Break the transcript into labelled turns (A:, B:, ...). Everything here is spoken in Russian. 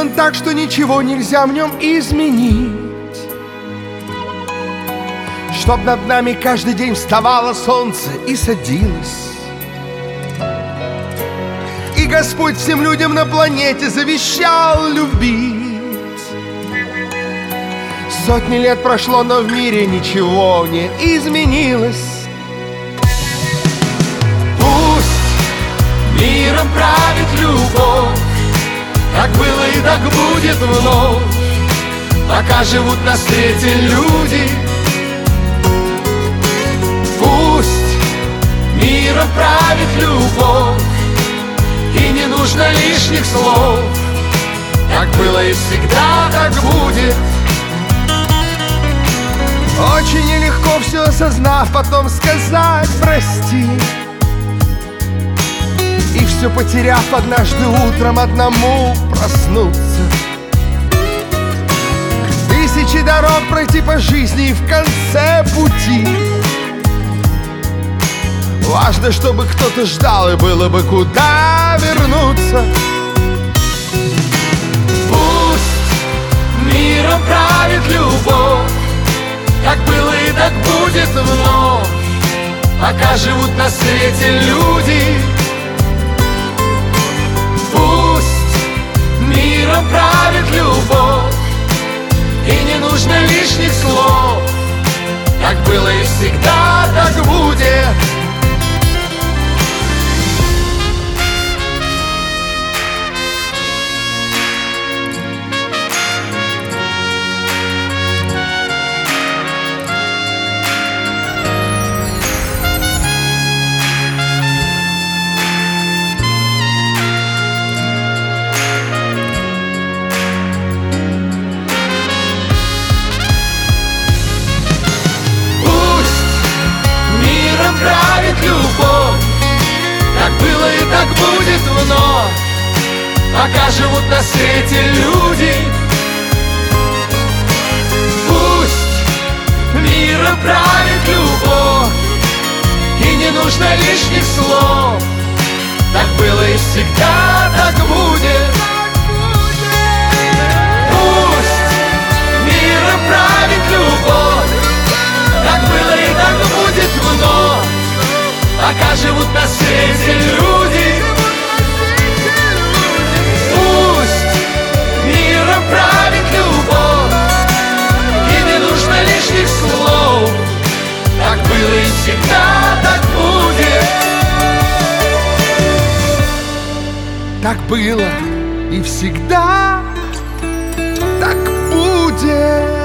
A: он так, что ничего нельзя в нем изменить. Чтоб над нами каждый день вставало солнце и садилось. И Господь всем людям на планете завещал любить. Сотни лет прошло, но в мире ничего не изменилось.
B: Пусть миром правит любовь, как было и так будет вновь, пока живут на свете люди. Пусть миром правит любовь, и не нужно лишних слов. Так было и всегда, так будет.
A: Очень нелегко все осознав, потом сказать прости. И все потеряв, однажды утром одному проснуться. Тысячи дорог пройти по жизни и в конце пути важно, чтобы кто-то ждал, и было бы куда вернуться.
B: Пусть миром правит любовь, как было и так будет вновь, пока живут на свете люди. Пусть миром правит любовь, и не нужно лишних слов. Так было и всегда, так будет. Правит любовь, как было и так будет вновь, пока живут на свете люди. Пусть миром правит любовь, и не нужно лишних слов. Так было и всегда, так будет. Пусть миром правит любовь, как было и так будет вновь, пока живут на свете люди. Пусть миром правит любовь, и не нужно лишних слов. Так было и всегда, так будет.
A: Так было и всегда так будет.